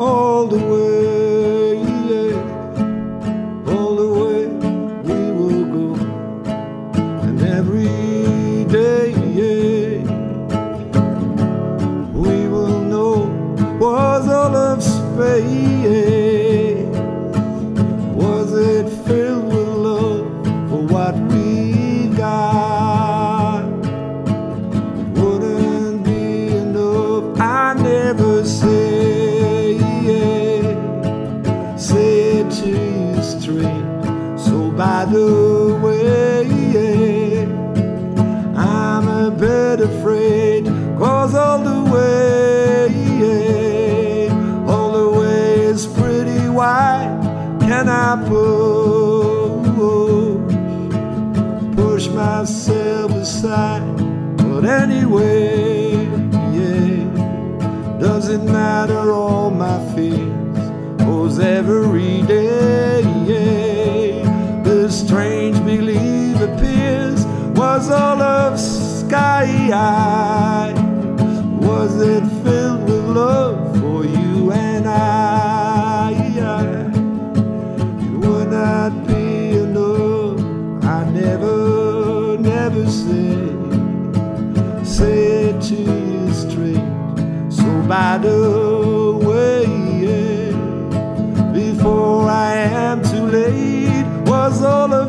all the way, yeah, all the way we will go, and every day, yeah, we will know was all of space. Was it filled with love for what we got? It wouldn't be enough. I never say, yeah, say it to you straight. So by the way, yeah, I'm a bit afraid, 'cause all the way, yeah, all the way is pretty wide. Can I push myself aside? But anyway, yeah, does it matter all my fears? 'Cause every day, yeah, this strange belief appears. Was all of sky high? Was it filled with love for you and I? It would not be enough. I never say it to you straight. So by the way, yeah, before I am too late, was all of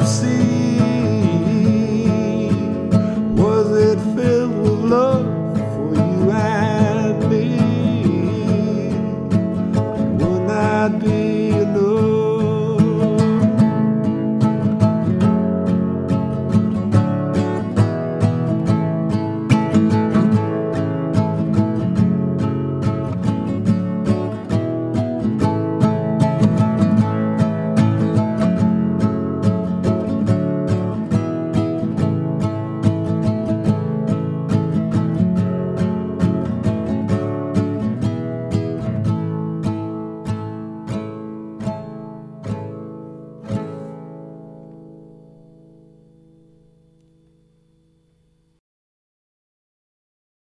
sea? Was it filled with love for you and me? It would not be